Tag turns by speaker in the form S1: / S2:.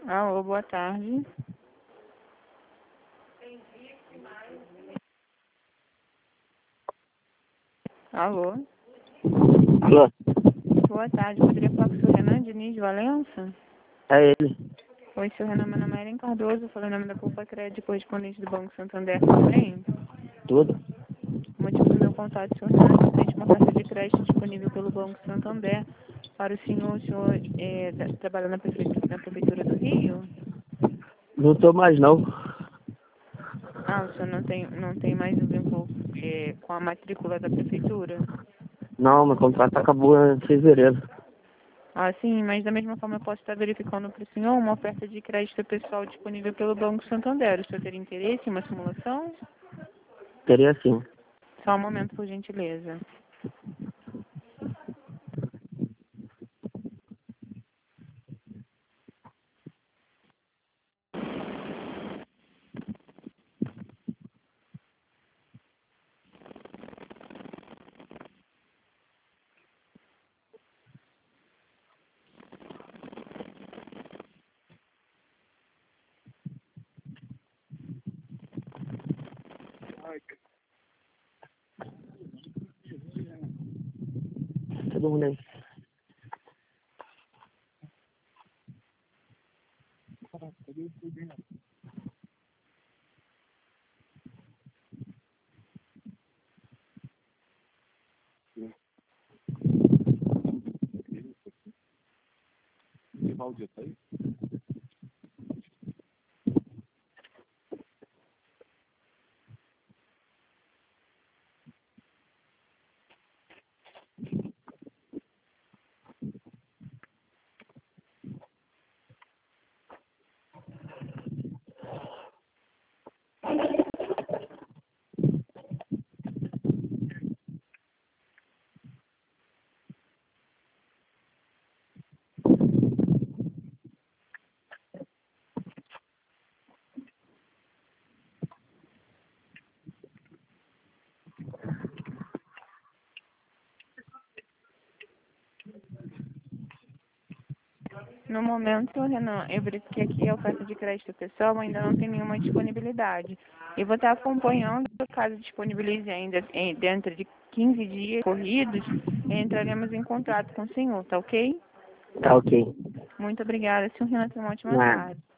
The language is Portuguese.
S1: Alô, boa tarde. Alô,
S2: Alô?
S1: boa tarde. Poderia falar com o senhor Renan Diniz de Valença?
S2: É ele.
S1: Oi, senhor Renan, meu nome é Eren Cardoso, falei em nome da Culpa Crédito, correspondente do Banco Santander, tudo bem?
S2: Tudo?
S1: O motivo do meu contato, senhor Renan, é referente a uma carta de crédito disponível pelo Banco Santander para o senhor. O senhor trabalha na Prefeitura do Rio?
S2: Não tô mais não.
S1: Ah, o senhor não tem mais o vínculo com a matrícula da Prefeitura?
S2: Não, meu contrato acabou em fevereiro.
S1: Ah, sim, mas da mesma forma eu posso estar verificando para o senhor uma oferta de crédito pessoal disponível pelo Banco Santander. O senhor teria interesse em uma simulação?
S2: Teria sim.
S1: Só um momento, por gentileza.
S2: Todo mundo aí.
S1: No momento, Renan, eu verifiquei aqui a oferta de crédito pessoal ainda não tem nenhuma disponibilidade. Eu vou estar acompanhando, caso disponibilize ainda dentro de 15 dias corridos, entraremos em contato com o senhor, tá ok?
S2: Tá ok.
S1: Muito obrigada, senhor Renan, tenha uma ótima
S2: Nada.
S1: tarde.